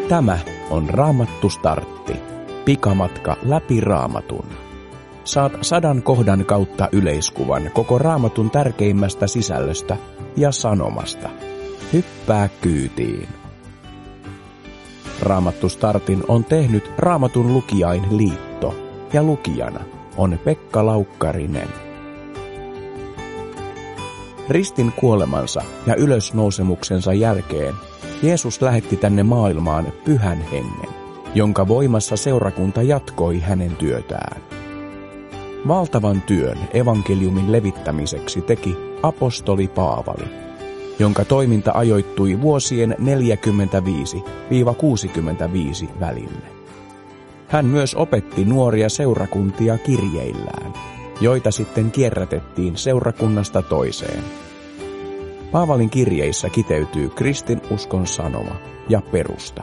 Tämä on Raamattu Startti. Pikamatka läpi Raamatun. Saat 100 kohdan kautta yleiskuvan koko Raamatun tärkeimmästä sisällöstä ja sanomasta. Hyppää kyytiin. Raamattu Startin on tehnyt Raamatun lukijain liitto ja lukijana on Pekka Laukkarinen. Ristin kuolemansa ja ylösnousemuksensa jälkeen Jeesus lähetti tänne maailmaan Pyhän Hengen, jonka voimassa seurakunta jatkoi hänen työtään. Valtavan työn evankeliumin levittämiseksi teki apostoli Paavali, jonka toiminta ajoittui vuosien 45–65 välille. Hän myös opetti nuoria seurakuntia kirjeillään, joita sitten kierrätettiin seurakunnasta toiseen. Paavalin kirjeissä kiteytyy kristinuskon sanoma ja perusta.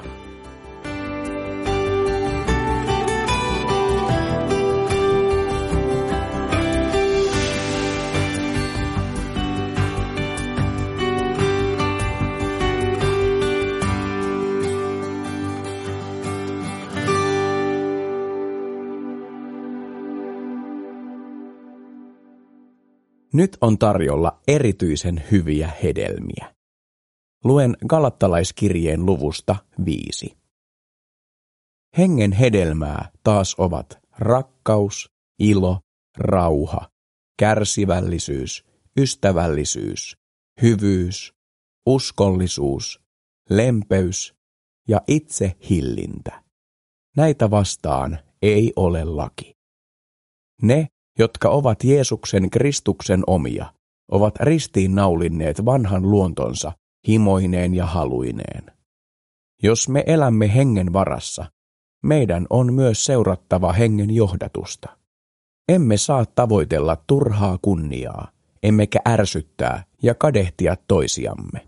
Nyt on tarjolla erityisen hyviä hedelmiä. Luen Galattalaiskirjeen luvusta 5. Hengen hedelmää taas ovat rakkaus, ilo, rauha, kärsivällisyys, ystävällisyys, hyvyys, uskollisuus, lempeys ja itsehillintä. Näitä vastaan ei ole laki. Ne, jotka ovat Jeesuksen Kristuksen omia, ovat ristiinnaulinneet vanhan luontonsa himoineen ja haluineen. Jos me elämme hengen varassa, meidän on myös seurattava hengen johdatusta. Emme saa tavoitella turhaa kunniaa, emmekä ärsyttää ja kadehtia toisiamme.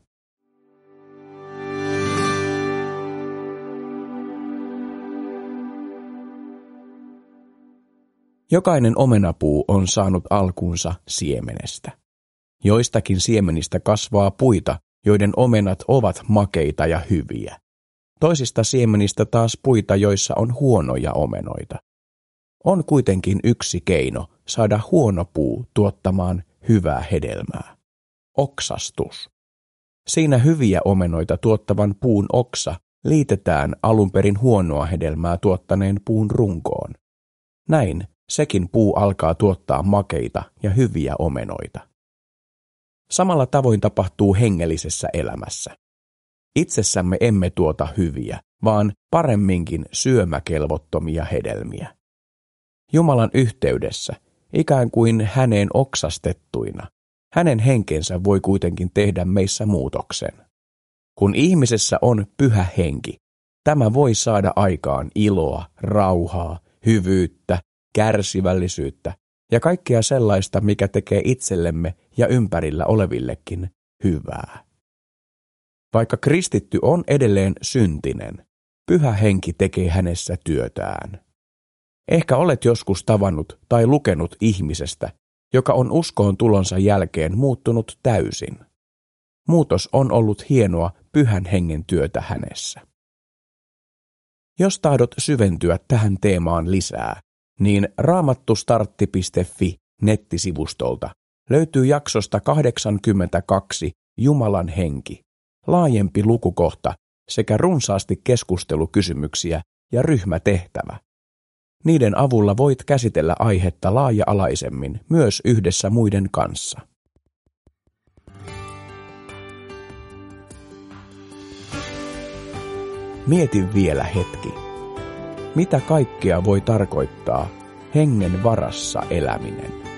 Jokainen omenapuu on saanut alkunsa siemenestä. Joistakin siemenistä kasvaa puita, joiden omenat ovat makeita ja hyviä. Toisista siemenistä taas puita, joissa on huonoja omenoita. On kuitenkin yksi keino saada huono puu tuottamaan hyvää hedelmää. Oksastus. Siinä hyviä omenoita tuottavan puun oksa liitetään alunperin huonoa hedelmää tuottaneen puun runkoon. Näin sekin puu alkaa tuottaa makeita ja hyviä omenoita. Samalla tavoin tapahtuu hengellisessä elämässä. Itsessämme emme tuota hyviä, vaan paremminkin syömäkelvottomia hedelmiä. Jumalan yhteydessä, ikään kuin häneen oksastettuina, hänen henkensä voi kuitenkin tehdä meissä muutoksen. Kun ihmisessä on Pyhä Henki, tämä voi saada aikaan iloa, rauhaa, hyvyyttä, kärsivällisyyttä ja kaikkea sellaista, mikä tekee itsellemme ja ympärillä olevillekin hyvää. Vaikka kristitty on edelleen syntinen, Pyhä Henki tekee hänessä työtään. Ehkä olet joskus tavannut tai lukenut ihmisestä, joka on uskoon tulonsa jälkeen muuttunut täysin. Muutos on ollut hienoa Pyhän Hengen työtä hänessä. Jos tahdot syventyä tähän teemaan lisää, niin raamattustartti.fi nettisivustolta löytyy jaksosta 82 Jumalan henki, laajempi lukukohta sekä runsaasti keskustelukysymyksiä ja ryhmätehtävä. Niiden avulla voit käsitellä aihetta laaja-alaisemmin myös yhdessä muiden kanssa. Mieti vielä hetki. Mitä kaikkea voi tarkoittaa hengen varassa eläminen?